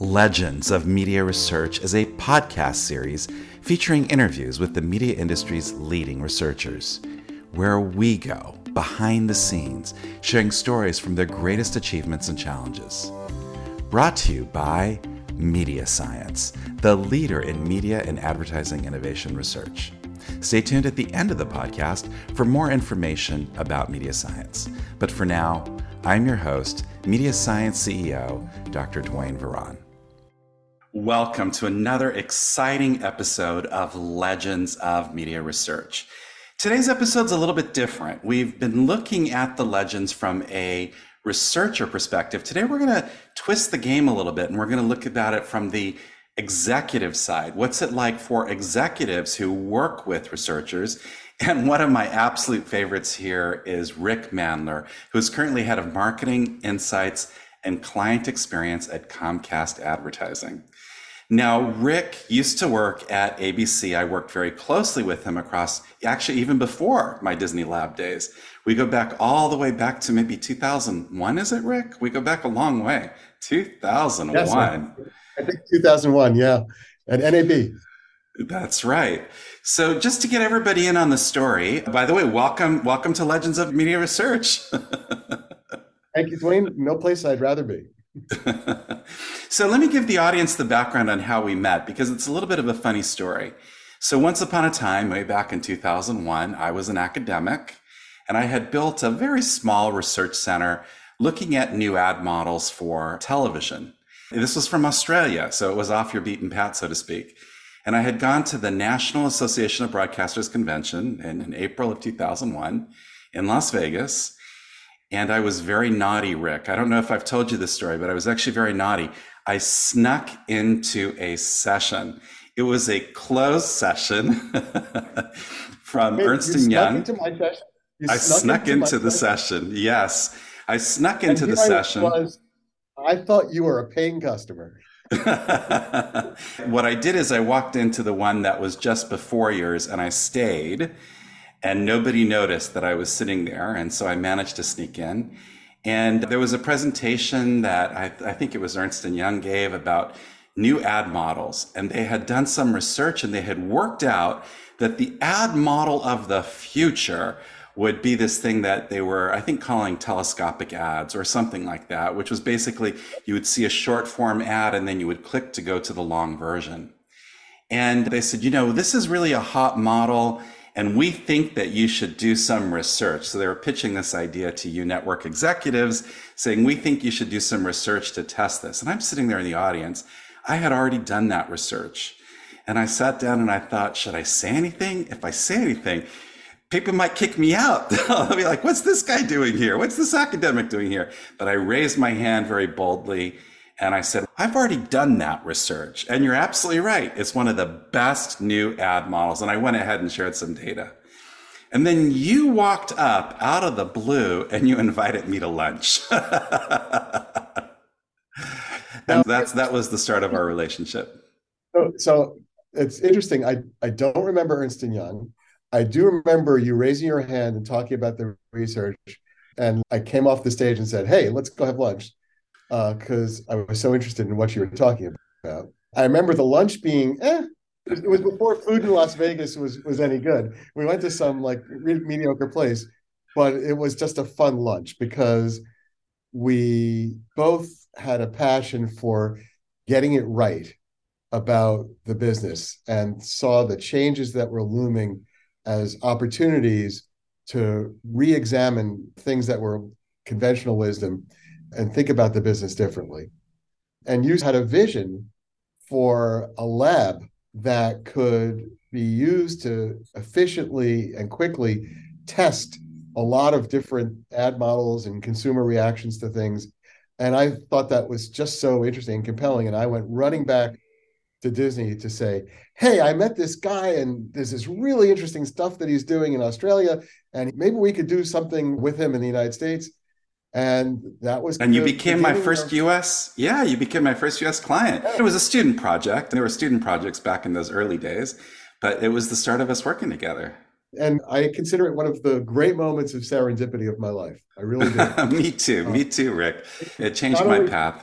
Legends of Media Research is a podcast series featuring interviews with the media industry's leading researchers, where we go behind the scenes, sharing stories from their greatest achievements and challenges. Brought to you by Media Science, the leader in media and advertising innovation research. Stay tuned at the end of the podcast for more information about Media Science. But for now, I'm your host, Media Science CEO, Dr. Dwayne Veron. Welcome to another exciting episode of Legends of Media Research. Today's episode's a little bit different. We've been looking at the legends from a researcher perspective. Today we're going to twist the game a little bit and we're going to look about it from the executive side. What's it like for executives who work with researchers? And one of my absolute favorites here is Rick Mandler, who's currently head of marketing, insights, and client experience at Comcast Advertising. Now, Rick used to work at ABC. I worked very closely with him across, actually even before my Disney Lab days. We go back all the way back to maybe 2001, is it, Rick? We go back a long way. 2001. Yes, I think 2001, yeah, at NAB. That's right. So just to get everybody in on the story, by the way, welcome to Legends of Media Research. Thank you, Dwayne. No place I'd rather be. So let me give the audience the background on how we met, because it's a little bit of a funny story. So once upon a time, way back in 2001, I was an academic, and I had built a very small research center looking at new ad models for television. This was from Australia, so it was off your beaten path, so to speak. And I had gone to the National Association of Broadcasters convention in April of 2001 in Las Vegas. And I was very naughty, Rick. I don't know if I've told you this story, but I was actually very naughty. I snuck into a session. It was a closed session from Ernst & Young. Into my session? I snuck into the session. Yes, I snuck into the session. I thought you were a paying customer. What I did is I walked into the one that was just before yours and I stayed. And nobody noticed that I was sitting there. And so I managed to sneak in. And there was a presentation that I think it was Ernst & Young gave about new ad models. And they had done some research and they had worked out that the ad model of the future would be this thing that they were, I think, calling telescopic ads or something like that, which was basically you would see a short form ad and then you would click to go to the long version. And they said, this is really a hot model. And we think that you should do some research. So they were pitching this idea to you network executives, saying, we think you should do some research to test this. And I'm sitting there in the audience. I had already done that research. And I sat down and I thought, should I say anything? If I say anything, people might kick me out. They'll be like, what's this guy doing here? What's this academic doing here? But I raised my hand very boldly. And I said, I've already done that research. And you're absolutely right. It's one of the best new ad models. And I went ahead and shared some data. And then you walked up out of the blue and you invited me to lunch. And that was the start of our relationship. So it's interesting. I don't remember Ernst & Young. I do remember you raising your hand and talking about the research. And I came off the stage and said, hey, let's go have lunch. Because I was so interested in what you were talking about. I remember the lunch being, it was before food in Las Vegas was any good. We went to some mediocre place, but it was just a fun lunch because we both had a passion for getting it right about the business and saw the changes that were looming as opportunities to re-examine things that were conventional wisdom and think about the business differently. And you had a vision for a lab that could be used to efficiently and quickly test a lot of different ad models and consumer reactions to things. And I thought that was just so interesting and compelling. And I went running back to Disney to say, hey, I met this guy and there's this really interesting stuff that he's doing in Australia. And maybe we could do something with him in the United States. And that was. And you became my first US. Yeah, you became my first US client. It was a student project. There were student projects back in those early days, but it was the start of us working together. And I consider it one of the great moments of serendipity of my life. I really do. Me too, Rick. It changed my path.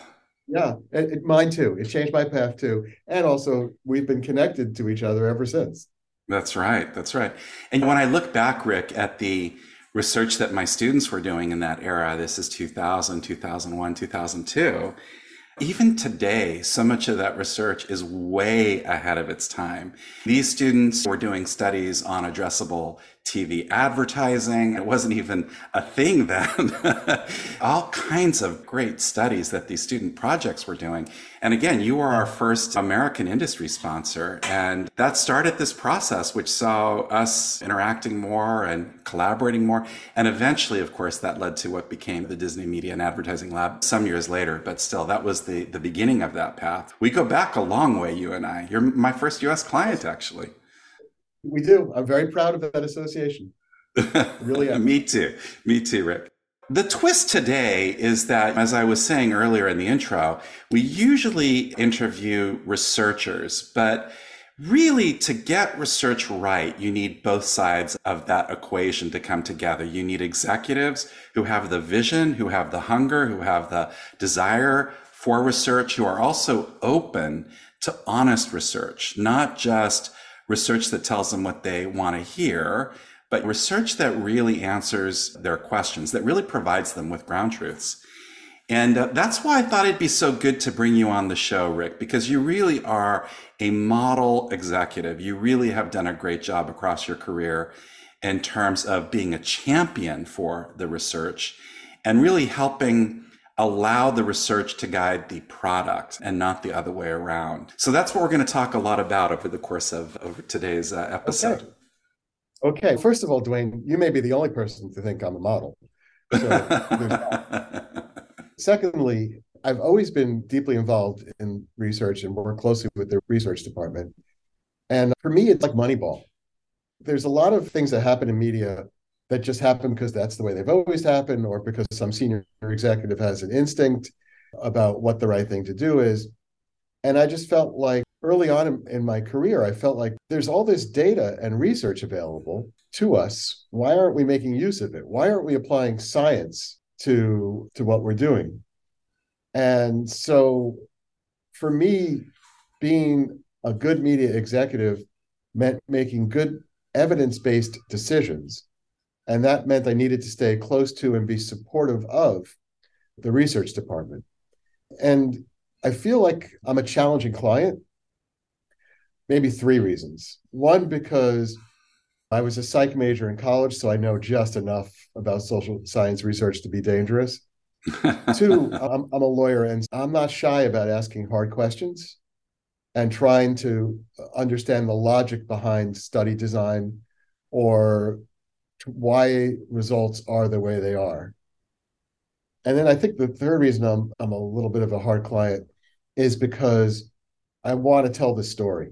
Yeah, mine too. It changed my path too. And also, we've been connected to each other ever since. That's right. That's right. And when I look back, Rick, at the research that my students were doing in that era, this is 2000, 2001, 2002. Even today, so much of that research is way ahead of its time. These students were doing studies on addressable TV advertising. It wasn't even a thing then. All kinds of great studies that these student projects were doing. And again, you were our first American industry sponsor. And that started this process, which saw us interacting more and collaborating more. And eventually, of course, that led to what became the Disney Media and Advertising Lab some years later. But still, that was the beginning of that path. We go back a long way, you and I. You're my first US client, actually. We do. I'm very proud of that association. Really am. Me too. Me too, Rick. The twist today is that, as I was saying earlier in the intro, we usually interview researchers, but really to get research right, you need both sides of that equation to come together. You need executives who have the vision, who have the hunger, who have the desire for research, who are also open to honest research, not just research that tells them what they want to hear, but research that really answers their questions, that really provides them with ground truths. And that's why I thought it'd be so good to bring you on the show, Rick, because you really are a model executive. You really have done a great job across your career in terms of being a champion for the research and really helping allow the research to guide the product and not the other way around. So that's what we're going to talk a lot about over the course of today's episode. Okay. First of all, Dwayne, you may be the only person to think I'm a model. So secondly, I've always been deeply involved in research and work closely with the research department. And for me, it's like Moneyball. There's a lot of things that happen in media that just happen because that's the way they've always happened, or because some senior executive has an instinct about what the right thing to do is. And I just felt like early on in my career, I felt like there's all this data and research available to us. Why aren't we making use of it? Why aren't we applying science to what we're doing? And so for me, being a good media executive meant making good evidence-based decisions. And that meant I needed to stay close to and be supportive of the research department. And I feel like I'm a challenging client, maybe three reasons. One, because I was a psych major in college, so I know just enough about social science research to be dangerous. Two, I'm a lawyer, and I'm not shy about asking hard questions and trying to understand the logic behind study design or why results are the way they are. And then I think the third reason I'm a little bit of a hard client is because I want to tell the story.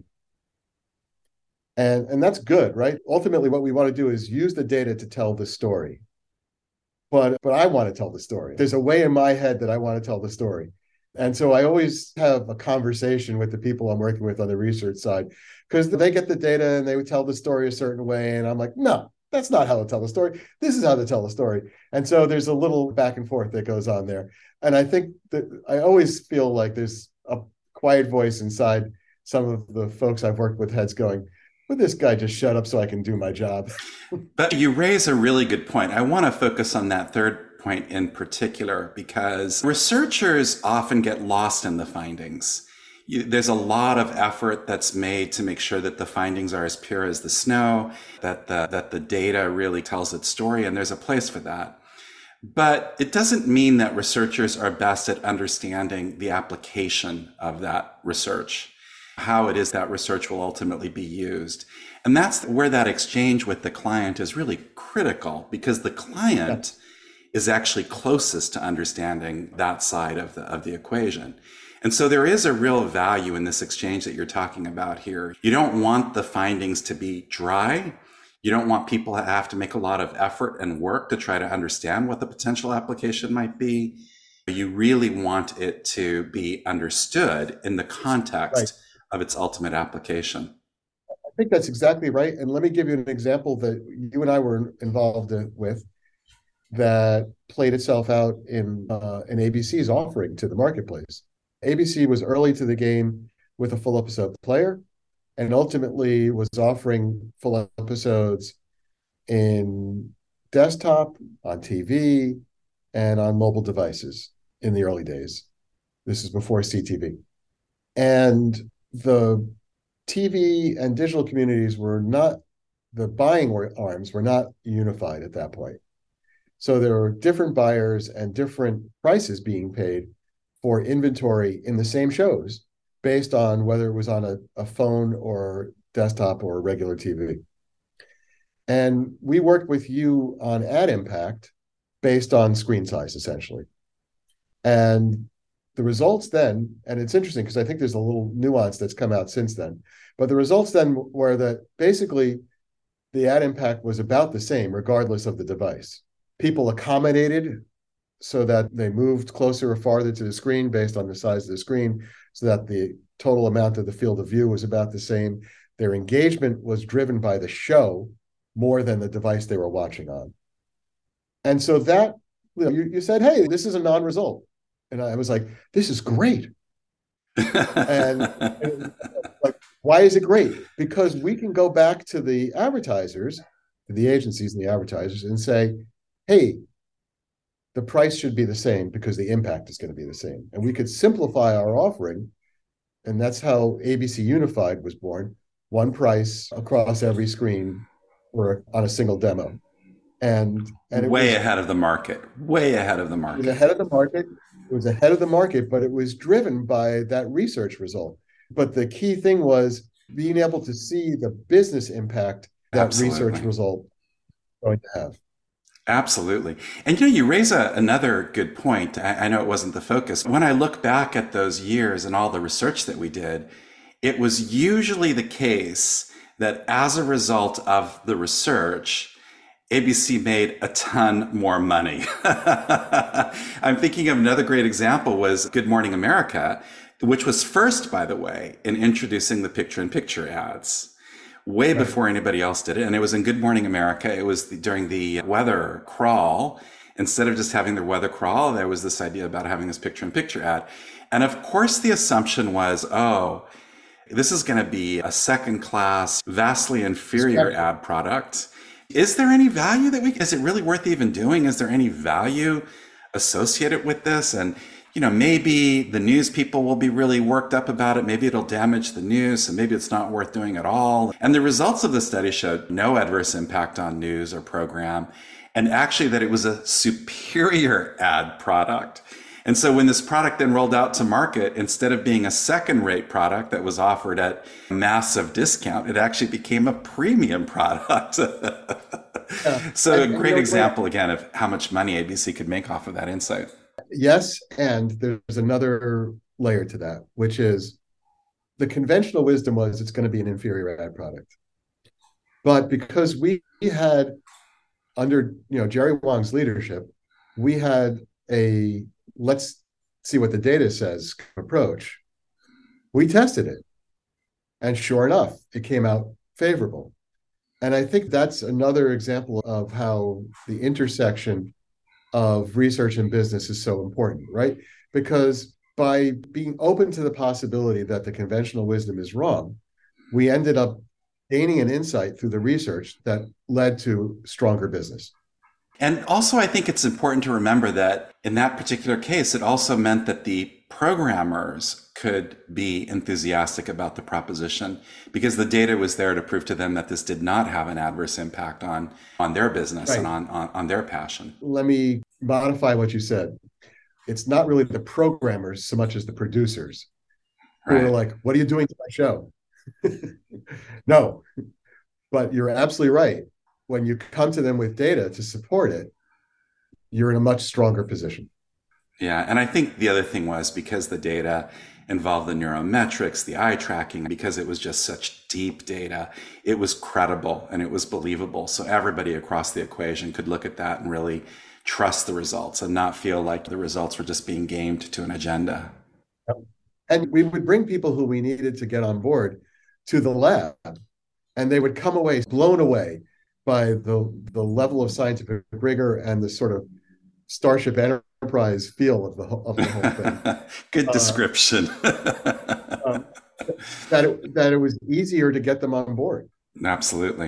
And that's good, right? Ultimately, what we want to do is use the data to tell the story. But I want to tell the story. There's a way in my head that I want to tell the story. And so I always have a conversation with the people I'm working with on the research side, because they get the data and they would tell the story a certain way. And I'm like, no, that's not how to tell the story. This is how to tell the story. And so there's a little back and forth that goes on there. And I think that I always feel like there's a quiet voice inside some of the folks I've worked with heads going, would this guy just shut up so I can do my job? But you raise a really good point. I want to focus on that third point in particular, because researchers often get lost in the findings. There's a lot of effort that's made to make sure that the findings are as pure as the snow, that the data really tells its story, and there's a place for that. But it doesn't mean that researchers are best at understanding the application of that research, how it is that research will ultimately be used. And that's where that exchange with the client is really critical, because the client is actually closest to understanding that side of the equation. And so there is a real value in this exchange that you're talking about here. You don't want the findings to be dry. You don't want people to have to make a lot of effort and work to try to understand what the potential application might be. You really want it to be understood in the context of its ultimate application. I think that's exactly right. And let me give you an example that you and I were involved with that played itself out in ABC's offering to the marketplace. ABC was early to the game with a full episode player and ultimately was offering full episodes in desktop, on TV, and on mobile devices in the early days. This is before CTV. And the TV and digital communities were not, the buying arms were not unified at that point. So there were different buyers and different prices being paid for inventory in the same shows based on whether it was on a phone or desktop or regular TV. And we worked with you on ad impact based on screen size, essentially. And the results then, and it's interesting because I think there's a little nuance that's come out since then, but the results then were that basically the ad impact was about the same regardless of the device. People accommodated so that they moved closer or farther to the screen based on the size of the screen, so that the total amount of the field of view was about the same. Their engagement was driven by the show more than the device they were watching on. And so that, you said, hey, this is a non-result. And I was like, this is great. and like, why is it great? Because we can go back to the advertisers, the agencies and the advertisers, and say, hey, the price should be the same because the impact is going to be the same. And we could simplify our offering. And that's how ABC Unified was born. One price across every screen or on a single demo. And it way was ahead of the market, way ahead of the market. It was ahead of the market. It was ahead of the market, but it was driven by that research result. But the key thing was being able to see the business impact that Absolutely. research result going to have. Absolutely. And you raise another good point. I know it wasn't the focus. When I look back at those years and all the research that we did, it was usually the case that as a result of the research, ABC made a ton more money. I'm thinking of another great example was Good Morning America, which was first, by the way, in introducing the picture-in-picture ads. Way right. Before anybody else did it. And it was in Good Morning America. It was during the weather crawl. Instead of just having the weather crawl, there was this idea about having this picture-in-picture ad. And of course, the assumption was, oh, this is going to be a second-class, vastly inferior ad product. Is there any value is it really worth even doing? Is there any value associated with this? And maybe the news people will be really worked up about it. Maybe it'll damage the news, and maybe it's not worth doing at all. And the results of the study showed no adverse impact on news or program, and actually that it was a superior ad product. And so when this product then rolled out to market, instead of being a second-rate product that was offered at massive discount, it actually became a premium product. So a great example, again, of how much money ABC could make off of that insight. Yes, and there's another layer to that, which is the conventional wisdom was it's going to be an inferior ad product. But because we had, under Jerry Wong's leadership, we had a let's see what the data says approach. We tested it. And sure enough, it came out favorable. And I think that's another example of how the intersection of research and business is so important, right? Because by being open to the possibility that the conventional wisdom is wrong, we ended up gaining an insight through the research that led to stronger business. And also, I think it's important to remember that in that particular case, it also meant that the programmers could be enthusiastic about the proposition because the data was there to prove to them that this did not have an adverse impact on their business right. And on their passion. Let me modify what you said. It's not really the programmers so much as the producers who are like, what are you doing to my show? No, but you're absolutely right. When you come to them with data to support it, you're in a much stronger position. Yeah. And I think the other thing was because the data involved the neurometrics, the eye tracking, because it was just such deep data, it was credible and it was believable. So everybody across the equation could look at that and really trust the results and not feel like the results were just being gamed to an agenda. And we would bring people who we needed to get on board to the lab, and they would come away blown away by the level of scientific rigor and the sort of Starship enterprise feel of the whole thing. Good Uh, description. um, that it was easier to get them on board. Absolutely.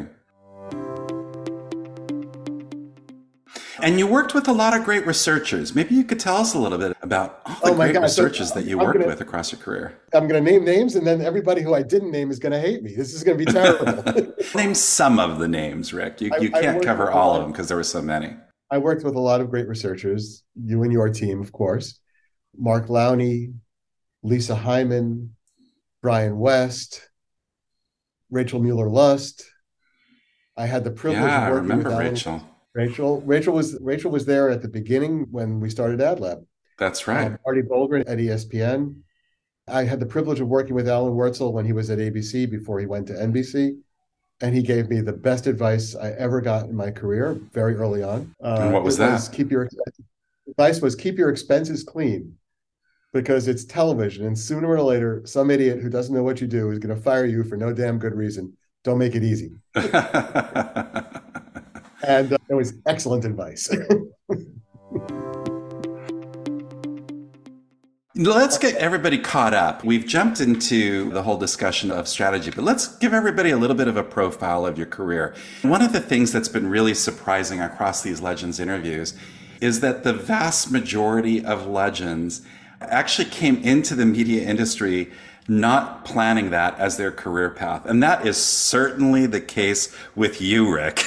And you worked with a lot of great researchers. Maybe you could tell us a little bit about all the Oh my great God! So researchers that you I'm worked gonna with across your career. I'm gonna name names, and then everybody who I didn't name is gonna hate me. This is gonna be terrible. Name some of the names, Rick. You I can't worked cover with a all of lot. them because there were so many. I worked with a lot of great researchers. You and your team, of course. Mark Lowney, Lisa Hyman, Brian West, Rachel Mueller-Lust. I had the privilege of Yeah, I working with remember Alan. Rachel. Rachel was there at the beginning when we started AdLab. That's right. Artie Bolgren at ESPN. I had the privilege of working with Alan Wurtzel when he was at ABC before he went to NBC, and he gave me the best advice I ever got in my career very early on. And what was that? Advice was keep your expenses clean because it's television, and sooner or later, some idiot who doesn't know what you do is going to fire you for no damn good reason. Don't make it easy. And it was excellent advice. Let's get everybody caught up. We've jumped into the whole discussion of strategy, but let's give everybody a little bit of a profile of your career. One of the things that's been really surprising across these Legends interviews is that the vast majority of Legends actually came into the media industry not planning that as their career path. And that is certainly the case with you, Rick.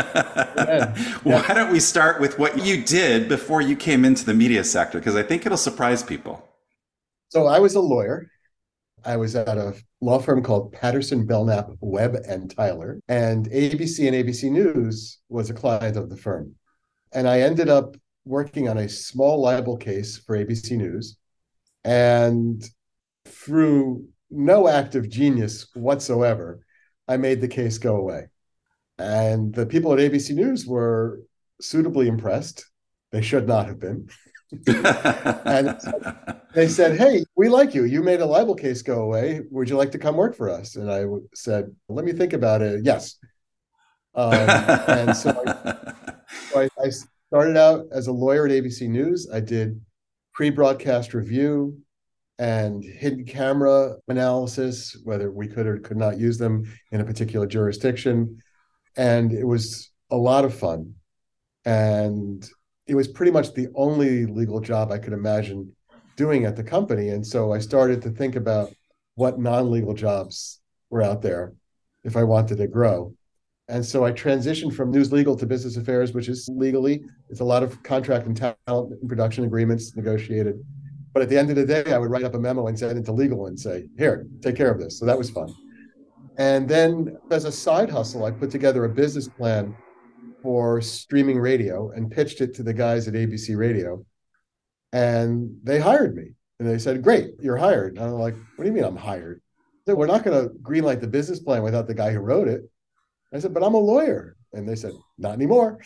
Why don't we start with what you did before you came into the media sector? Because I think it'll surprise people. So I was a lawyer. I was at a law firm called Patterson, Belknap, Webb and Tyler, and ABC News was a client of the firm. And I ended up working on a small libel case for ABC News. And through no act of genius whatsoever, I made the case go away. And the people at ABC News were suitably impressed. They should not have been. And they said, "Hey, we like you. You made a libel case go away. Would you like to come work for us?" And I said, "Let me think about it." Yes. And so I started out as a lawyer at ABC News. I did pre-broadcast review and hidden camera analysis, whether we could or could not use them in a particular jurisdiction. And it was a lot of fun. And it was pretty much the only legal job I could imagine doing at the company. And so I started to think about what non-legal jobs were out there if I wanted to grow. And so I transitioned from news legal to business affairs, which is legally, it's a lot of contract and talent and production agreements negotiated. But at the end of the day, I would write up a memo and send it to legal and say, "Here, take care of this." So that was fun. And then as a side hustle, I put together a business plan for streaming radio and pitched it to the guys at ABC Radio. And they hired me. And they said, "Great, you're hired." And I'm like, "What do you mean I'm hired?" They said, "We're not going to greenlight the business plan without the guy who wrote it." I said, "But I'm a lawyer." And they said, "Not anymore."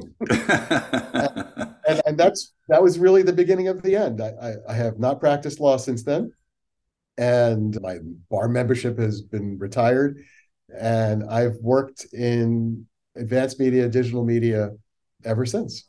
and that was really the beginning of the end. I have not practiced law since then. And my bar membership has been retired. And I've worked in advanced media, digital media ever since.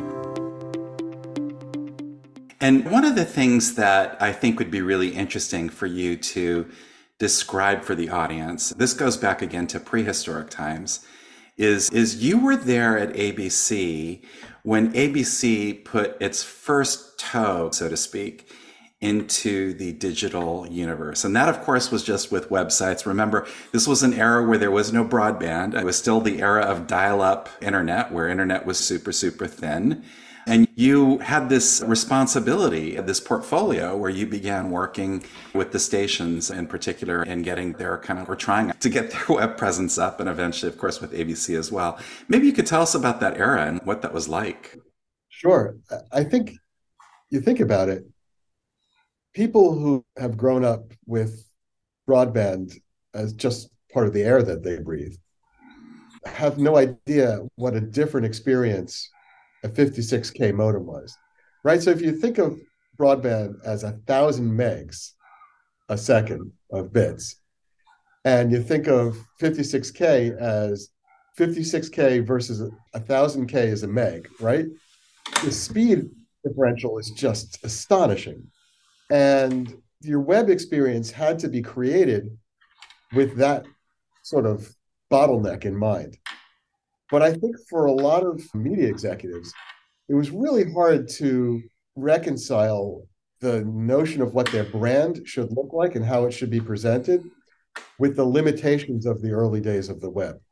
And one of the things that I think would be really interesting for you to describe for the audience, this goes back again to prehistoric times, is you were there at ABC when ABC put its first toe, so to speak, into the digital universe. And that, of course, was just with websites. Remember, this was an era where there was no broadband. It was still the era of dial-up internet, where internet was super, super thin. And you had this responsibility, this portfolio, where you began working with the stations in particular and getting their or trying to get their web presence up, and eventually, of course, with ABC as well. Maybe you could tell us about that era and what that was like. Sure. I think you think about it, people who have grown up with broadband as just part of the air that they breathe have no idea what a different experience a 56K modem was, right? So if you think of broadband as 1,000 megs a second of bits, and you think of 56K as 56K versus 1,000K is a meg, right? The speed differential is just astonishing. And your web experience had to be created with that sort of bottleneck in mind. But I think for a lot of media executives, it was really hard to reconcile the notion of what their brand should look like and how it should be presented with the limitations of the early days of the web.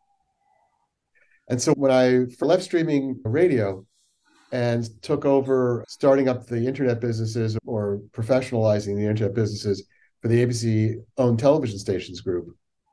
And so when I left streaming radio and took over starting up the internet businesses or professionalizing the internet businesses for the ABC owned television stations group,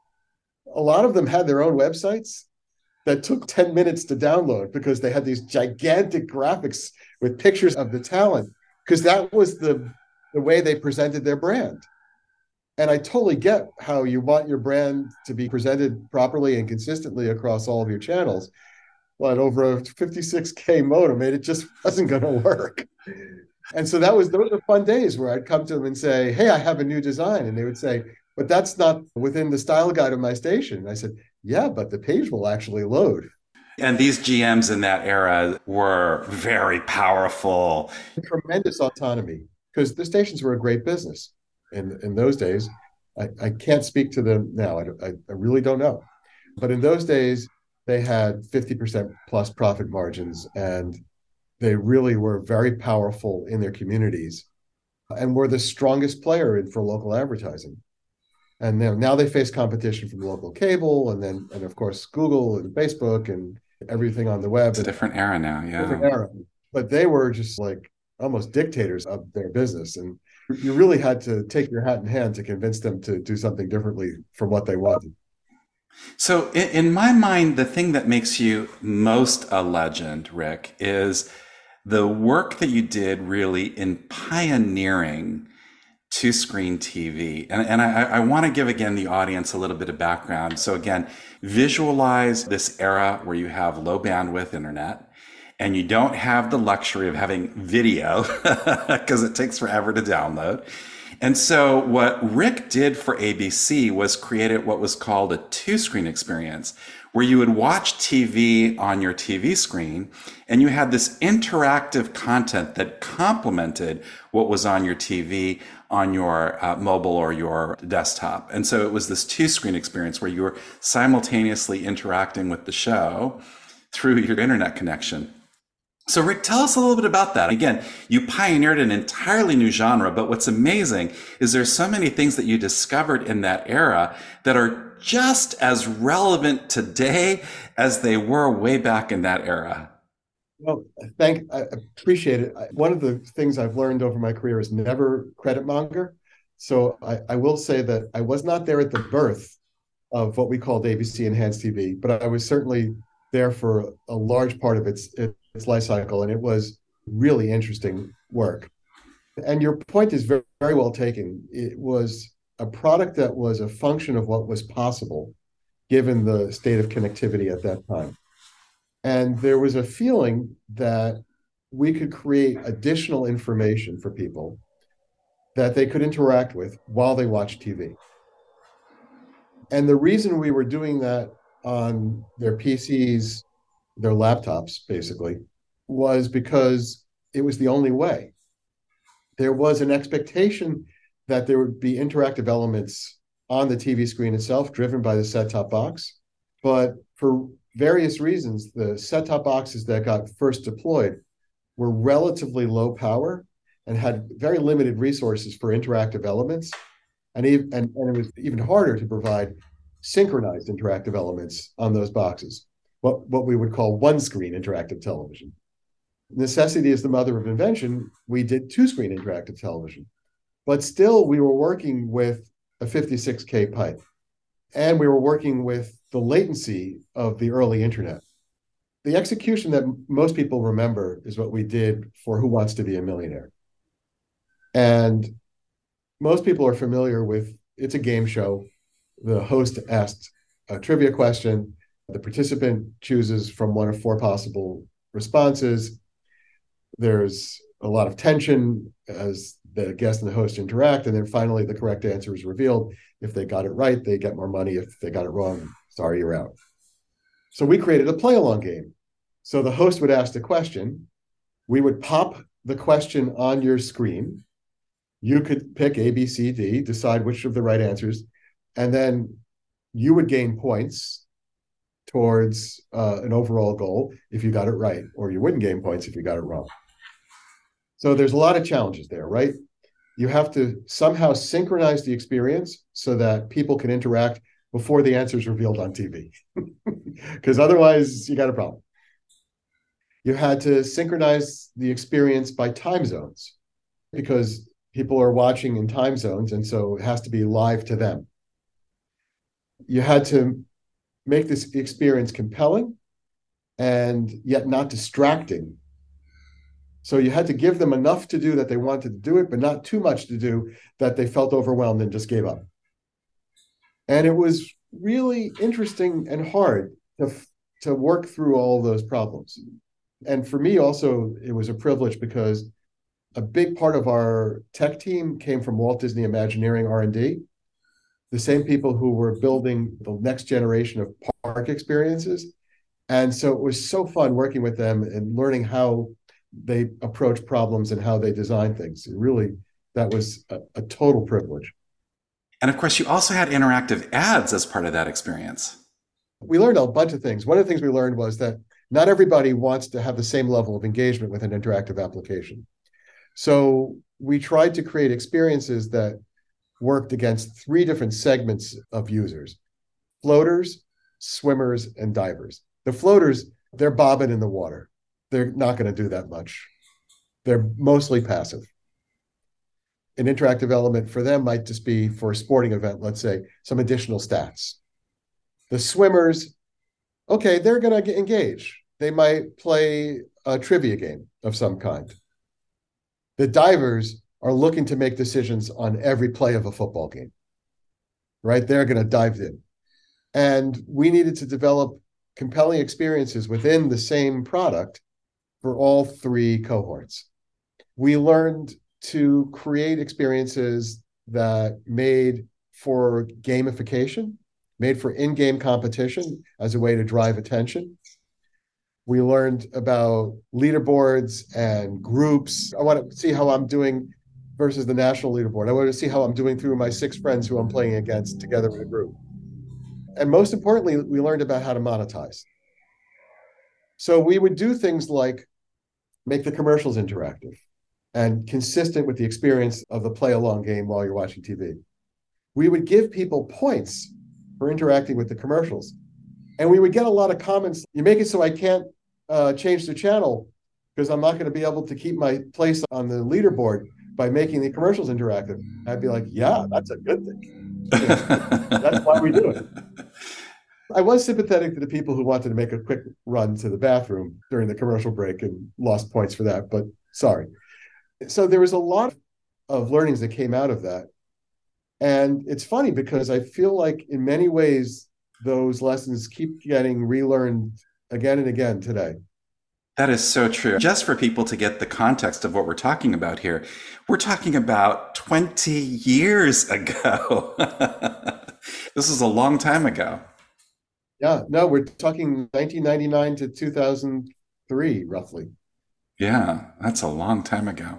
a lot of them had their own websites that took 10 minutes to download because they had these gigantic graphics with pictures of the talent, because that was the way they presented their brand. And I totally get how you want your brand to be presented properly and consistently across all of your channels. But over a 56K modem, it just wasn't going to work. And so those were fun days where I'd come to them and say, hey, I have a new design. And they would say, but that's not within the style guide of my station. And I said, yeah, but the page will actually load. And these GMs in that era were very powerful. Tremendous autonomy, because the stations were a great business in those days. I can't speak to them now. I really don't know. But in those days, they had 50% plus profit margins, and they really were very powerful in their communities and were the strongest player for local advertising. And now they face competition from local cable and of course Google and Facebook and everything on the web. It's a different era now, yeah. Different era. But they were just like almost dictators of their business. And you really had to take your hat in hand to convince them to do something differently from what they wanted. So in my mind, the thing that makes you most a legend, Rick, is the work that you did really in pioneering two-screen TV. And I want to give, again, the audience a little bit of background. So again, visualize this era where you have low bandwidth internet and you don't have the luxury of having video because it takes forever to download. And so what Rick did for ABC was created what was called a two-screen experience, where you would watch TV on your TV screen and you had this interactive content that complemented what was on your TV on your mobile or your desktop. And so it was this two-screen experience where you were simultaneously interacting with the show through your internet connection. So Rick, tell us a little bit about that. Again, you pioneered an entirely new genre, but what's amazing is there's so many things that you discovered in that era that are just as relevant today as they were way back in that era. Well, I appreciate it. One of the things I've learned over my career is never credit monger. So I will say that I was not there at the birth of what we called ABC Enhanced TV, but I was certainly there for a large part of its life cycle, and it was really interesting work. And your point is very, very well taken. It was a product that was a function of what was possible given the state of connectivity at that time. And there was a feeling that we could create additional information for people that they could interact with while they watched TV. And the reason we were doing that on their PCs, their laptops, basically, was because it was the only way. There was an expectation that there would be interactive elements on the TV screen itself, driven by the set-top box. But for various reasons, the set-top boxes that got first deployed were relatively low power and had very limited resources for interactive elements. And it was even harder to provide synchronized interactive elements on those boxes, what we would call one-screen interactive television. Necessity is the mother of invention. We did two-screen interactive television, but still we were working with a 56K pipe, and we were working with the latency of the early internet. The execution that most people remember is what we did for Who Wants to Be a Millionaire. And most people are familiar with, it's a game show. The host asks a trivia question. The participant chooses from one of four possible responses. There's a lot of tension as the guest and the host interact. And then finally, the correct answer is revealed. If they got it right, they get more money. If they got it wrong, sorry, you're out. So we created a play-along game. So the host would ask the question. We would pop the question on your screen. You could pick A, B, C, D, decide which of the right answers, and then you would gain points towards an overall goal if you got it right, or you wouldn't gain points if you got it wrong. So there's a lot of challenges there, right? You have to somehow synchronize the experience so that people can interact before the answer is revealed on TV, because otherwise you got a problem. You had to synchronize the experience by time zones, because people are watching in time zones, and so it has to be live to them. You had to make this experience compelling and yet not distracting. So you had to give them enough to do that they wanted to do it, but not too much to do that they felt overwhelmed and just gave up. And it was really interesting and hard to work through all those problems. And for me also, it was a privilege because a big part of our tech team came from Walt Disney Imagineering R&D, the same people who were building the next generation of park experiences. And so it was so fun working with them and learning how they approach problems and how they design things. That was a total privilege. And of course, you also had interactive ads as part of that experience. We learned a bunch of things. One of the things we learned was that not everybody wants to have the same level of engagement with an interactive application. So we tried to create experiences that worked against 3 different segments of users: floaters, swimmers, and divers. The floaters, they're bobbing in the water. They're not going to do that much. They're mostly passive. An interactive element for them might just be, for a sporting event, let's say, some additional stats. The swimmers, okay, they're going to engage. They might play a trivia game of some kind. The divers are looking to make decisions on every play of a football game, right? They're going to dive in. And we needed to develop compelling experiences within the same product for all 3 cohorts. We learned to create experiences that made for gamification, made for in-game competition as a way to drive attention. We learned about leaderboards and groups. I want to see how I'm doing versus the national leaderboard. I want to see how I'm doing through my 6 friends who I'm playing against together with a group. And most importantly, we learned about how to monetize. So we would do things like make the commercials interactive and consistent with the experience of the play-along game while you're watching TV. We would give people points for interacting with the commercials. And we would get a lot of comments. You make it so I can't change the channel because I'm not going to be able to keep my place on the leaderboard by making the commercials interactive. I'd be like, yeah, that's a good thing. That's why we do it. I was sympathetic to the people who wanted to make a quick run to the bathroom during the commercial break and lost points for that, but sorry. So there was a lot of learnings that came out of that. And it's funny because I feel like in many ways, those lessons keep getting relearned again and again today. That is so true. Just for people to get the context of what we're talking about here, we're talking about 20 years ago. This is a long time ago. Yeah, no, we're talking 1999 to 2003, roughly. Yeah, that's a long time ago.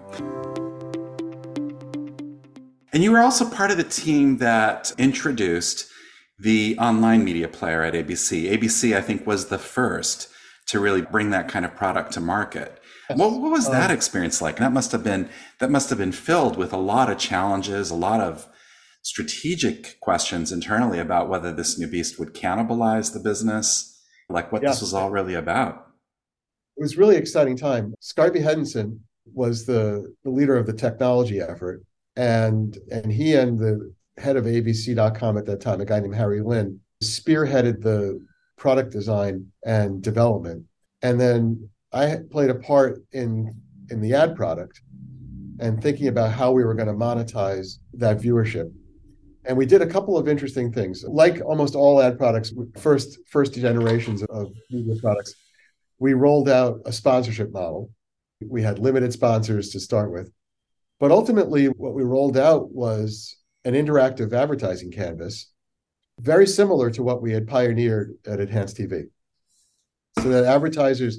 And you were also part of the team that introduced the online media player at ABC. ABC, I think, was the first to really bring that kind of product to market. What was that experience like? That must have been filled with a lot of challenges, a lot of strategic questions internally about whether this new beast would cannibalize the business, like what this was all really about. It was a really exciting time. Scarby Henderson was the leader of the technology effort, and he and the head of ABC.com at that time, a guy named Harry Lin, spearheaded the product design and development. And then I played a part in the ad product and thinking about how we were going to monetize that viewership. And we did a couple of interesting things. Like almost all ad products, first generations of media products, we rolled out a sponsorship model. We had limited sponsors to start with. But ultimately, what we rolled out was an interactive advertising canvas, very similar to what we had pioneered at Enhanced TV. So that advertisers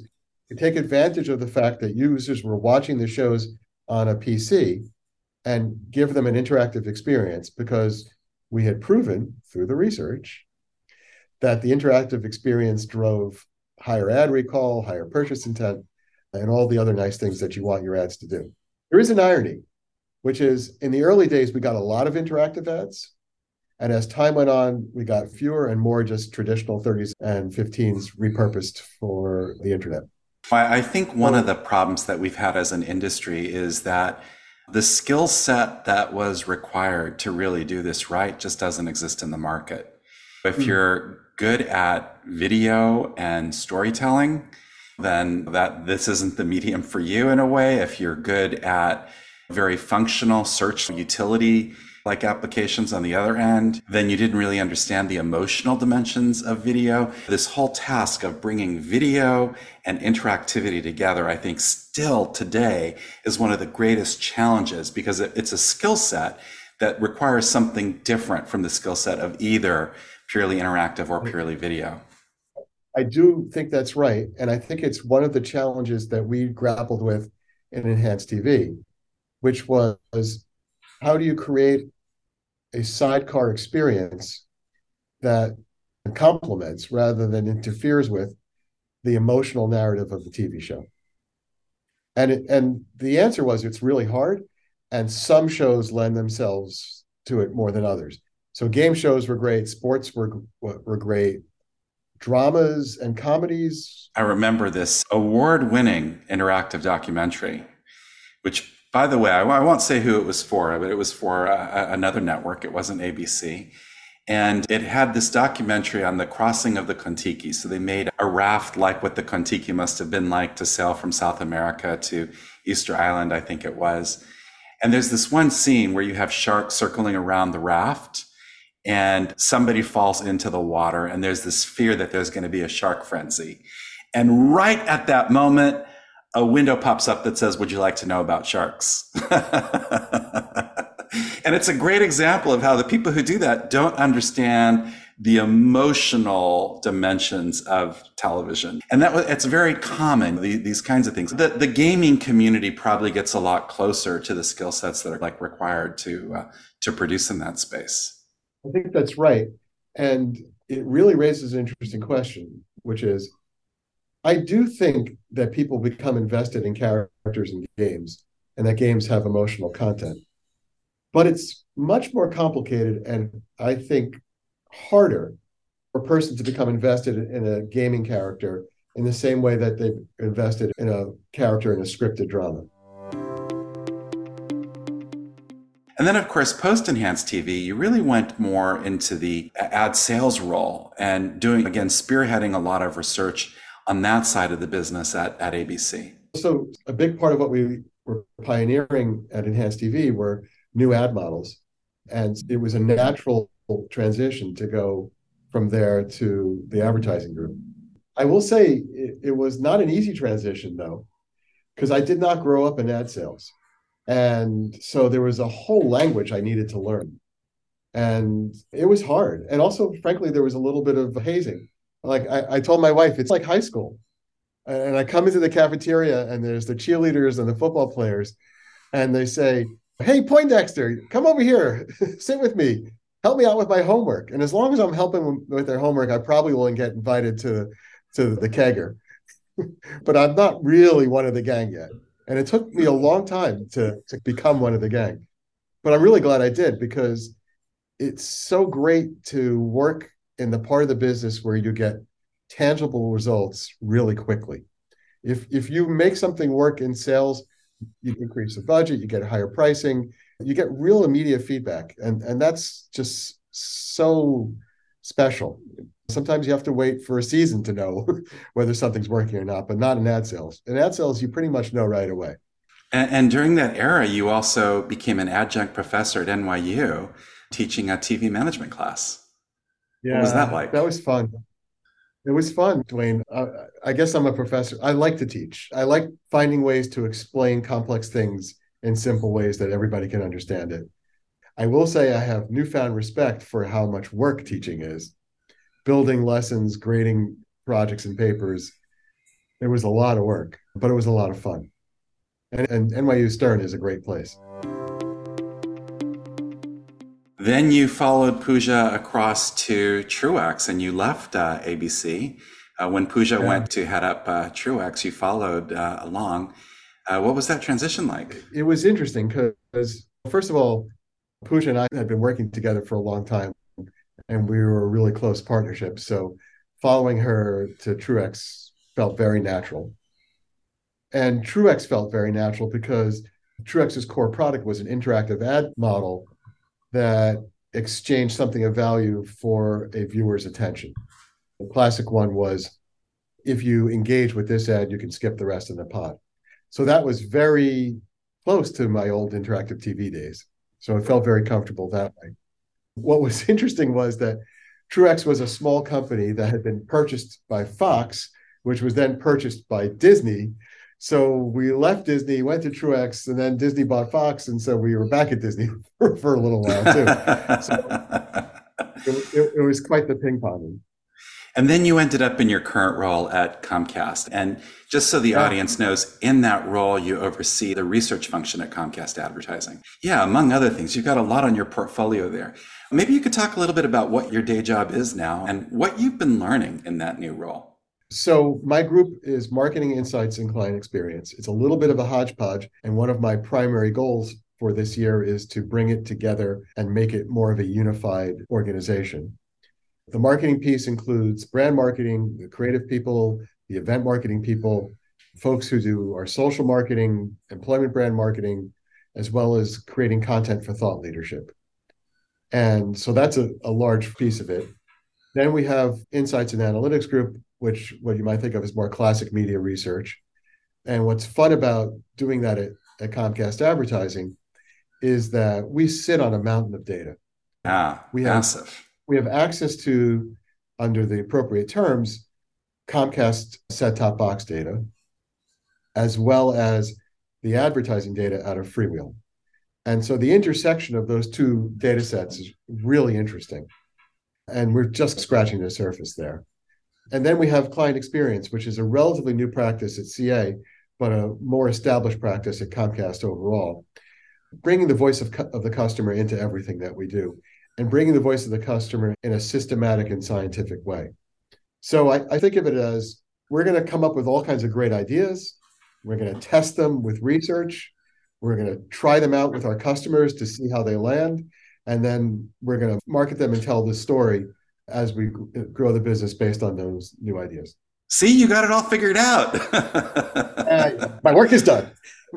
take advantage of the fact that users were watching the shows on a PC and give them an interactive experience, because we had proven through the research that the interactive experience drove higher ad recall, higher purchase intent, and all the other nice things that you want your ads to do. There is an irony, which is in the early days, we got a lot of interactive ads. And as time went on, we got fewer and more just traditional 30s and 15s repurposed for the internet. I think one of the problems that we've had as an industry is that the skill set that was required to really do this right just doesn't exist in the market. If you're good at video and storytelling, then this isn't the medium for you in a way. If you're good at very functional search utility like applications on the other end, then you didn't really understand the emotional dimensions of video. This whole task of bringing video and interactivity together, I think still today is one of the greatest challenges, because it's a skill set that requires something different from the skill set of either purely interactive or purely video. I do think that's right. And I think it's one of the challenges that we grappled with in Enhanced TV, which was, how do you create a sidecar experience that complements rather than interferes with the emotional narrative of the TV show? And the answer was, it's really hard, and some shows lend themselves to it more than others. So game shows were great, sports were great, dramas and comedies. I remember this award-winning interactive documentary, which, by the way, I won't say who it was for, but it was for another network. It wasn't ABC. And it had this documentary on the crossing of the Kon-Tiki. So they made a raft like what the Kon-Tiki must have been like to sail from South America to Easter Island, I think it was. And there's this one scene where you have sharks circling around the raft, and somebody falls into the water, and there's this fear that there's going to be a shark frenzy. And right at that moment, a window pops up that says, "Would you like to know about sharks?" And it's a great example of how the people who do that don't understand the emotional dimensions of television. And it's very common, these kinds of things. The gaming community probably gets a lot closer to the skill sets that are required to produce in that space. I think that's right. And it really raises an interesting question, which is, I do think that people become invested in characters in games, and that games have emotional content. But it's much more complicated, and I think harder for a person to become invested in a gaming character in the same way that they've invested in a character in a scripted drama. And then, of course, post-Enhanced TV, you really went more into the ad sales role and spearheading a lot of research on that side of the business at ABC. So a big part of what we were pioneering at Enhanced TV were new ad models. And it was a natural transition to go from there to the advertising group. I will say it was not an easy transition, though, because I did not grow up in ad sales. And so there was a whole language I needed to learn. And it was hard. And also, frankly, there was a little bit of hazing. Like I told my wife, it's like high school. And I come into the cafeteria, and there's the cheerleaders and the football players. And they say, "Hey, Poindexter, come over here, sit with me, help me out with my homework." And as long as I'm helping them with their homework, I probably will get invited to the kegger. But I'm not really one of the gang yet. And it took me a long time to become one of the gang. But I'm really glad I did, because it's so great to work in the part of the business where you get tangible results really quickly. If you make something work in sales, you increase the budget, you get higher pricing, you get real immediate feedback. And that's just so special. Sometimes you have to wait for a season to know whether something's working or not, but not in ad sales. In ad sales, you pretty much know right away. And during that era, you also became an adjunct professor at NYU teaching a TV management class. Yeah, what was that like? That was fun. It was fun, Dwayne. I guess I'm a professor. I like to teach. I like finding ways to explain complex things in simple ways that everybody can understand it. I will say I have newfound respect for how much work teaching is. Building lessons, grading projects and papers. It was a lot of work, but it was a lot of fun. And NYU Stern is a great place. Then you followed Pooja across to Truex and you left ABC. When Pooja went to head up Truex, you followed along. What was that transition like? It was interesting because, first of all, Pooja and I had been working together for a long time, and we were a really close partnership. So following her to Truex felt very natural. And Truex felt very natural because Truex's core product was an interactive ad model that exchanged something of value for a viewer's attention. The classic one was, if you engage with this ad, you can skip the rest of the pod. So that was very close to my old interactive TV days. So it felt very comfortable that way. What was interesting was that Truex was a small company that had been purchased by Fox, which was then purchased by Disney. So we left Disney, went to Truex, and then Disney bought Fox, and so we were back at Disney for a little while too. So it was quite the ping ponging. And then you ended up in your current role at Comcast. And just so the audience knows, in that role, you oversee the research function at Comcast Advertising. Yeah, among other things, you've got a lot on your portfolio there. Maybe you could talk a little bit about what your day job is now and what you've been learning in that new role. So my group is Marketing Insights and Client Experience. It's a little bit of a hodgepodge, and one of my primary goals for this year is to bring it together and make it more of a unified organization. The marketing piece includes brand marketing, the creative people, the event marketing people, folks who do our social marketing, employment brand marketing, as well as creating content for thought leadership. And so that's a large piece of it. Then we have Insights and Analytics Group, which what you might think of as more classic media research. And what's fun about doing that at Comcast Advertising is that we sit on a mountain of data. Massive. We have access to, under the appropriate terms, Comcast set-top box data, as well as the advertising data out of Freewheel. And so the intersection of those two data sets is really interesting. And we're just scratching the surface there. And then we have client experience, which is a relatively new practice at CA, but a more established practice at Comcast overall, bringing the voice of the customer into everything that we do, and bringing the voice of the customer in a systematic and scientific way. So I think of it as, we're going to come up with all kinds of great ideas. We're going to test them with research. We're going to try them out with our customers to see how they land. And then we're going to market them and tell the story as we grow the business based on those new ideas. See, you got it all figured out. My work is done.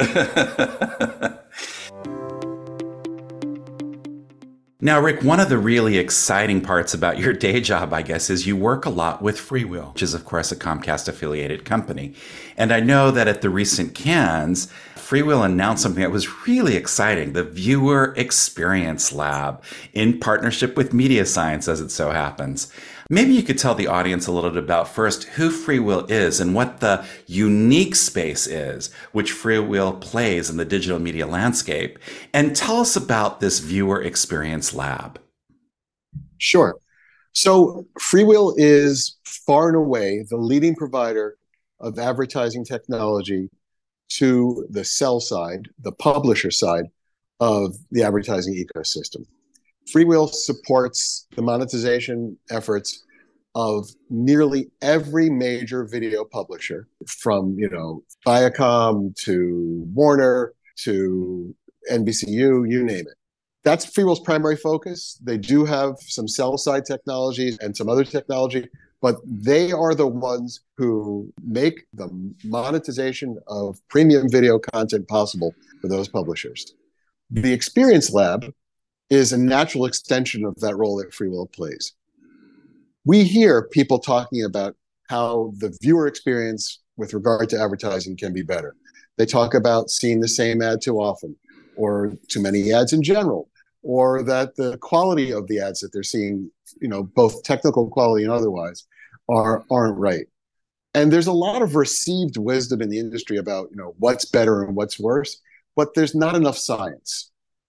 Now, Rick, one of the really exciting parts about your day job, I guess, is you work a lot with Freewheel, which is, of course, a Comcast affiliated company. And I know that at the recent Cannes, Freewheel announced something that was really exciting, the Viewer Experience Lab, in partnership with Media Science, as it so happens. Maybe you could tell the audience a little bit about first who Freewheel is and what the unique space is which Freewheel plays in the digital media landscape. And tell us about this Viewer Experience Lab. Sure. So Freewheel is far and away the leading provider of advertising technology to the sell side, the publisher side of the advertising ecosystem. Freewheel supports the monetization efforts of nearly every major video publisher, from Viacom to Warner to NBCU, you name it. That's Freewheel's primary focus. They do have some sell-side technologies and some other technology, but they are the ones who make the monetization of premium video content possible for those publishers. The Experience Lab is a natural extension of that role that Freewheel plays. We hear people talking about how the viewer experience with regard to advertising can be better. They talk about seeing the same ad too often, or too many ads in general, or that the quality of the ads that they're seeing, both technical quality and otherwise, aren't right. And there's a lot of received wisdom in the industry about, what's better and what's worse, but there's not enough science.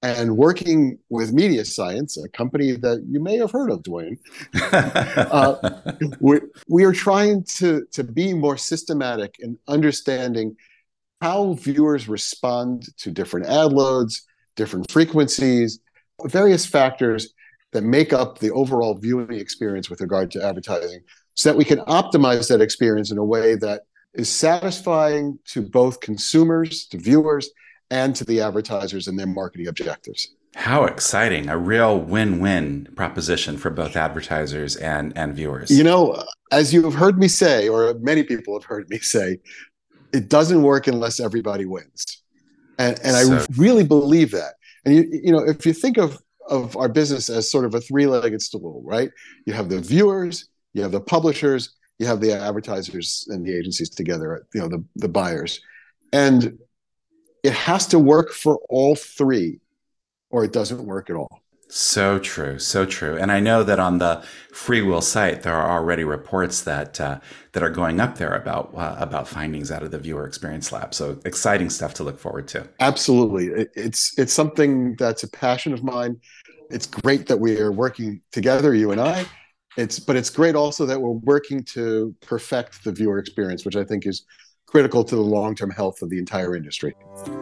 And working with Media Science, a company that you may have heard of, Dwayne, uh, we are trying to be more systematic in understanding how viewers respond to different ad loads, different frequencies, various factors that make up the overall viewing experience with regard to advertising, so that we can optimize that experience in a way that is satisfying to both consumers, to viewers, and to the advertisers and their marketing objectives. How exciting. A real win-win proposition for both advertisers and viewers. You know, as you have heard me say, or many people have heard me say, it doesn't work unless everybody wins. And I really believe that. And you know, if you think of our business as sort of a three-legged stool, right? You have the viewers, you have the publishers, you have the advertisers and the agencies together, you know, the buyers. And it has to work for all three, or it doesn't work at all. So true, so true. And I know that on the Freewheel site, there are already reports that that are going up there about findings out of the Viewer Experience Lab. So exciting stuff to look forward to. Absolutely, it's something that's a passion of mine. It's great that we are working together, you and I. But it's great also that we're working to perfect the viewer experience, which I think is critical to the long-term health of the entire industry.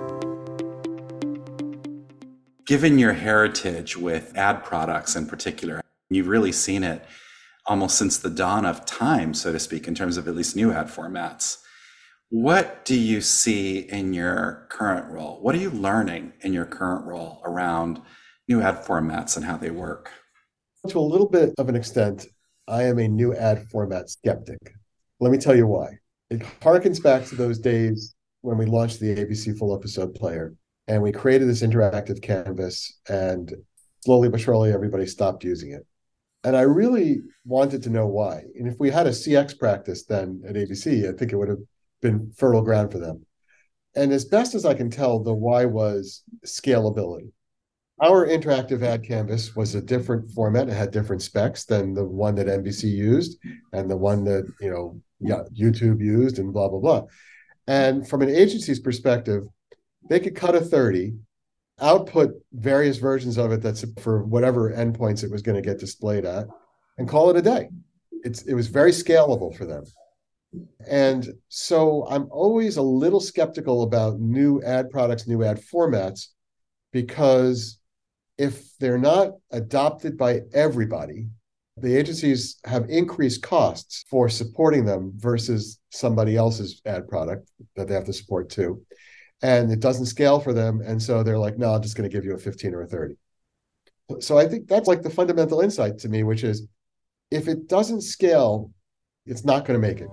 Given your heritage with ad products in particular, you've really seen it almost since the dawn of time, so to speak, in terms of at least new ad formats. What do you see in your current role? What are you learning in your current role around new ad formats and how they work? To a little bit of an extent, I am a new ad format skeptic. Let me tell you why. It harkens back to those days when we launched the ABC Full Episode Player. And we created this interactive canvas, and slowly but surely, everybody stopped using it. And I really wanted to know why. And if we had a CX practice then at ABC, I think it would have been fertile ground for them. And as best as I can tell, the why was scalability. Our interactive ad canvas was a different format. It had different specs than the one that NBC used and the one that, YouTube used, and blah, blah, blah. And from an agency's perspective, they could cut a 30, output various versions of it that's for whatever endpoints it was going to get displayed at, and call it a day. It was very scalable for them. And so I'm always a little skeptical about new ad products, new ad formats, because if they're not adopted by everybody, the agencies have increased costs for supporting them versus somebody else's ad product that they have to support too. And it doesn't scale for them. And so they're like, no, I'm just going to give you a 15 or a 30. So I think that's like the fundamental insight to me, which is if it doesn't scale, it's not going to make it.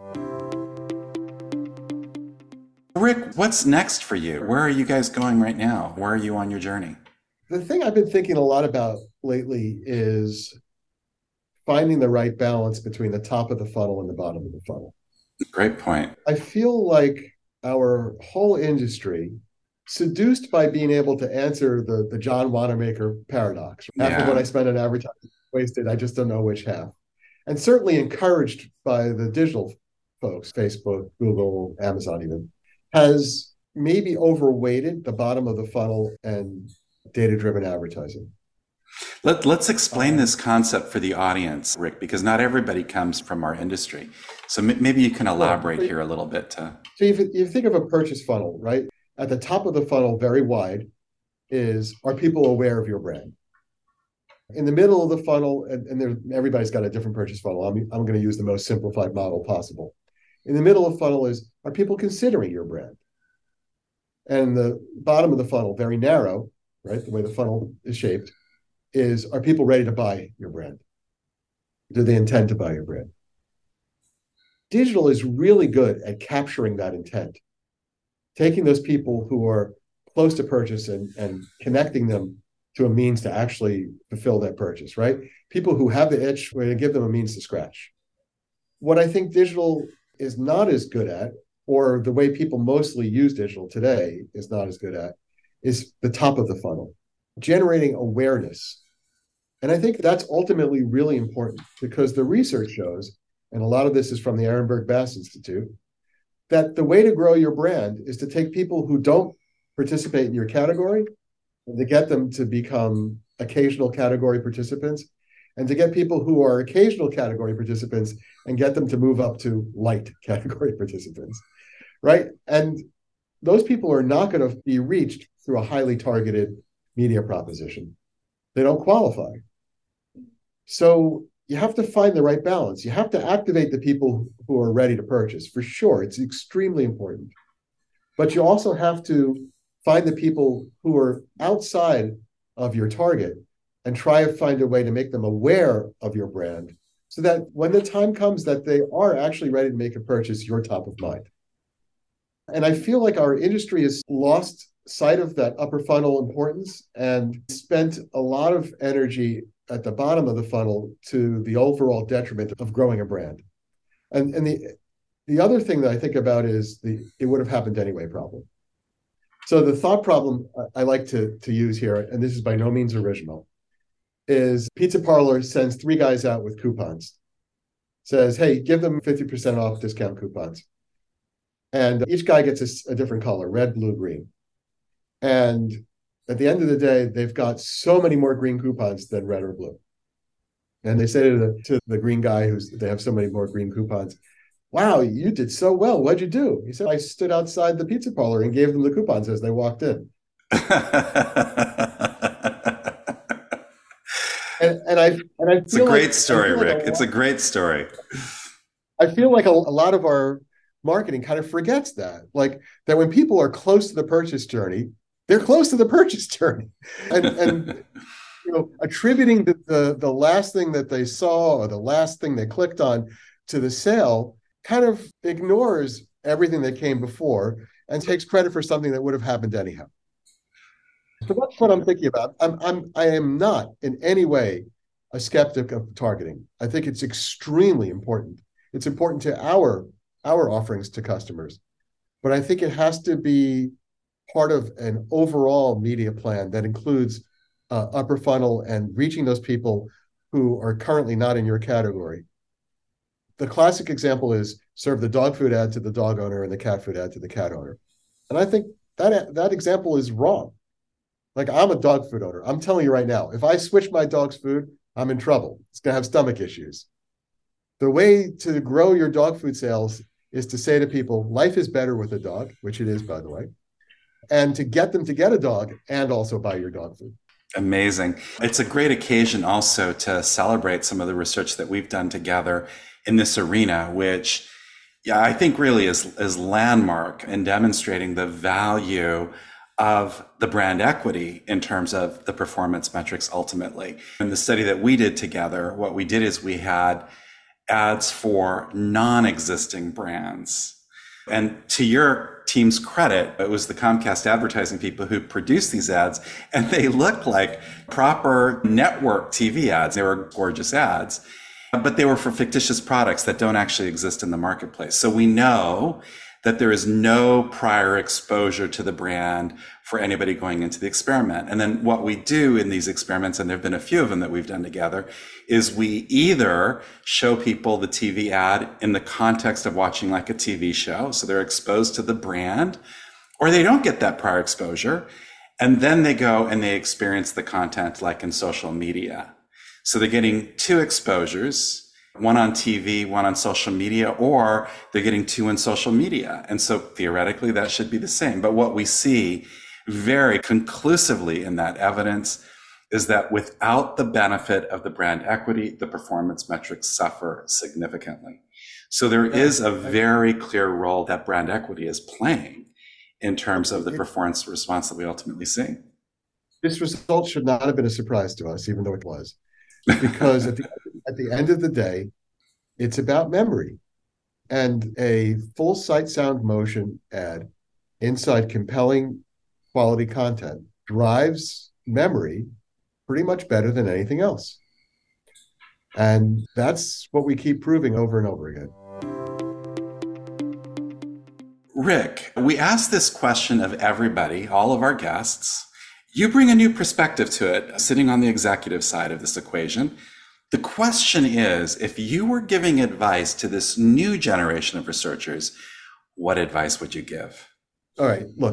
Rick, what's next for you? Where are you guys going right now? Where are you on your journey? The thing I've been thinking a lot about lately is finding the right balance between the top of the funnel and the bottom of the funnel. Great point. I feel like our whole industry, seduced by being able to answer the John Wanamaker paradox. Half of what I spend on advertising wasted, I just don't know which half. And certainly encouraged by the digital folks, Facebook, Google, Amazon even, has maybe overweighted the bottom of the funnel and data-driven advertising. Let's explain this concept for the audience, Rick, because not everybody comes from our industry. So maybe you can elaborate here a little bit. So you think of a purchase funnel, right? At the top of the funnel, very wide, are people aware of your brand? In the middle of the funnel, and everybody's got a different purchase funnel. I'm going to use the most simplified model possible. In the middle of the funnel are people considering your brand? And the bottom of the funnel, very narrow, right? The way the funnel is shaped, are people ready to buy your brand? Do they intend to buy your brand? Digital is really good at capturing that intent, taking those people who are close to purchase and connecting them to a means to actually fulfill that purchase, right? People who have the itch, we're going to give them a means to scratch. What I think digital is not as good at, or the way people mostly use digital today is not as good at, is the top of the funnel, generating awareness. And I think that's ultimately really important because the research shows, and a lot of this is from the Ehrenberg Bass Institute, that the way to grow your brand is to take people who don't participate in your category to get them to become occasional category participants, and to get people who are occasional category participants and get them to move up to light category participants, right? And those people are not going to be reached through a highly targeted media proposition. They don't qualify. So you have to find the right balance. You have to activate the people who are ready to purchase, for sure. It's extremely important. But you also have to find the people who are outside of your target and try to find a way to make them aware of your brand so that when the time comes that they are actually ready to make a purchase, you're top of mind. And I feel like our industry has lost sight of that upper funnel importance and spent a lot of energy at the bottom of the funnel to the overall detriment of growing a brand. And the other thing that I think about is the it would have happened anyway problem. So the thought problem I like to use here, and this is by no means original, is Pizza Parlor sends 3 guys out with coupons. Says, hey, give them 50% off discount coupons. And each guy gets a different color, red, blue, green. And at the end of the day, they've got so many more green coupons than red or blue. And they say to the green guy they have so many more green coupons, wow, you did so well. What'd you do? He said, I stood outside the Pizza Parlor and gave them the coupons as they walked in. and I feel it's a great story, Rick. It's a great story. I feel like a lot of our marketing kind of forgets that, like that when people are close to the purchase journey, they're close to the purchase journey, and attributing the last thing that they saw or the last thing they clicked on to the sale kind of ignores everything that came before and takes credit for something that would have happened anyhow. So that's what I'm thinking about. I am not in any way a skeptic of targeting. I think it's extremely important. It's important to our offerings to customers, but I think it has to be part of an overall media plan that includes upper funnel and reaching those people who are currently not in your category. The classic example is serve the dog food ad to the dog owner and the cat food ad to the cat owner. And I think that example is wrong. Like, I'm a dog food owner. I'm telling you right now, if I switch my dog's food, I'm in trouble. It's going to have stomach issues. The way to grow your dog food sales is to say to people, life is better with a dog, which it is, by the way, and to get them to get a dog and also buy your dog food. Amazing. It's a great occasion also to celebrate some of the research that we've done together in this arena, which I think really is landmark in demonstrating the value of the brand equity in terms of the performance metrics ultimately. In the study that we did together, what we did is we had ads for non-existing brands. And to your team's credit, it was the Comcast advertising people who produced these ads, and they looked like proper network TV ads. They were gorgeous ads, but they were for fictitious products that don't actually exist in the marketplace. So we know that there is no prior exposure to the brand for anybody going into the experiment. And then what we do in these experiments, and there have been a few of them that we've done together, is we either show people the TV ad in the context of watching like a TV show, so they're exposed to the brand, or they don't get that prior exposure, and then they go and they experience the content like in social media. So they're getting 2 exposures, one on TV, one on social media, or they're getting 2 in social media. And so theoretically, that should be the same. But what we see very conclusively in that evidence is that without the benefit of the brand equity, the performance metrics suffer significantly. So there is a very clear role that brand equity is playing in terms of the performance response that we ultimately see. This result should not have been a surprise to us, even though it was. Because at the end of the day, it's about memory. And a full sight, sound, motion ad inside compelling quality content drives memory pretty much better than anything else. And that's what we keep proving over and over again. Rick, we ask this question of everybody, all of our guests. You bring a new perspective to it, sitting on the executive side of this equation. The question is, if you were giving advice to this new generation of researchers, what advice would you give? All right, look,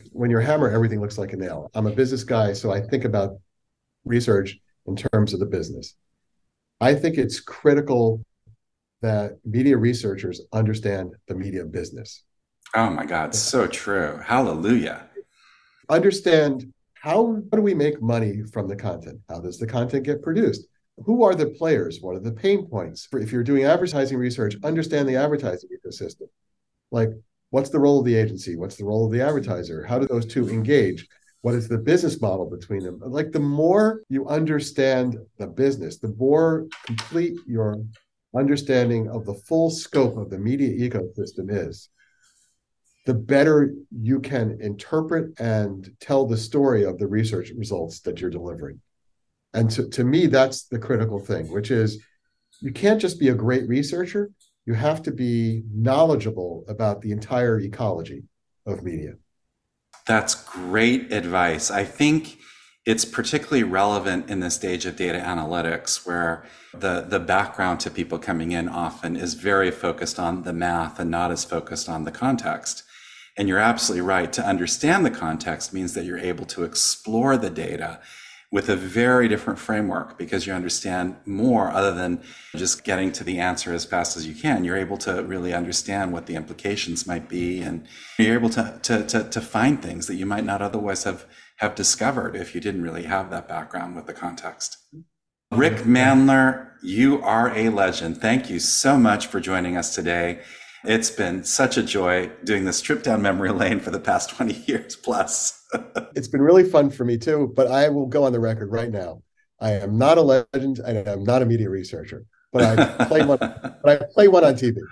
when you're a hammer, everything looks like a nail. I'm a business guy, so I think about research in terms of the business. I think it's critical that media researchers understand the media business. Oh my God, so true. Hallelujah. Understand how do we make money from the content? How does the content get produced? Who are the players? What are the pain points? If you're doing advertising research, understand the advertising ecosystem. Like, what's the role of the agency? What's the role of the advertiser? How do those two engage? What is the business model between them? Like, the more you understand the business, the more complete your understanding of the full scope of the media ecosystem is, the better you can interpret and tell the story of the research results that you're delivering. And to me, that's the critical thing, which is you can't just be a great researcher. You have to be knowledgeable about the entire ecology of media. That's great advice. I think it's particularly relevant in this stage of data analytics, where the background to people coming in often is very focused on the math and not as focused on the context. And you're absolutely right. To understand the context means that you're able to explore the data with a very different framework, because you understand more other than just getting to the answer as fast as you can. You're able to really understand what the implications might be, and you're able to find things that you might not otherwise have discovered if you didn't really have that background with the context. Rick Mandler, you are a legend. Thank you so much for joining us today. It's been such a joy doing this trip down memory lane for the past 20 years plus. It's been really fun for me too, but I will go on the record right now. I am not a legend and I'm not a media researcher, but I play one on TV.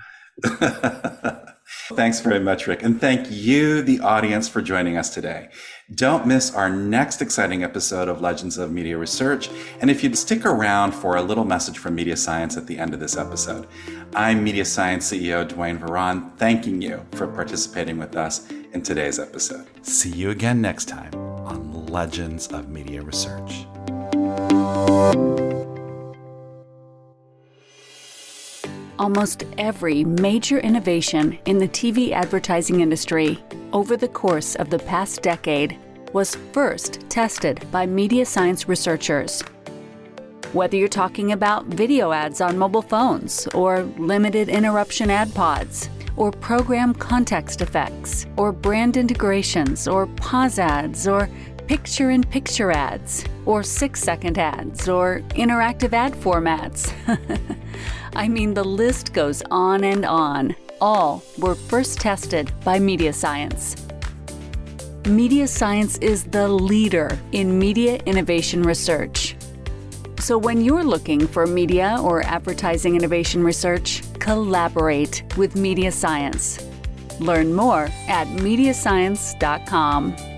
Thanks very much, Rick. And thank you, the audience, for joining us today. Don't miss our next exciting episode of Legends of Media Research. And if you'd stick around for a little message from Media Science at the end of this episode. I'm Media Science CEO Dwayne Varon, thanking you for participating with us in today's episode. See you again next time on Legends of Media Research. Almost every major innovation in the TV advertising industry over the course of the past decade was first tested by media science researchers. Whether you're talking about video ads on mobile phones, or limited interruption ad pods, or program context effects, or brand integrations, or pause ads, or picture-in-picture ads, or 6-second ads, or interactive ad formats. I mean, the list goes on and on. All were first tested by Media Science. Media Science is the leader in media innovation research. So when you're looking for media or advertising innovation research, collaborate with Media Science. Learn more at mediascience.com.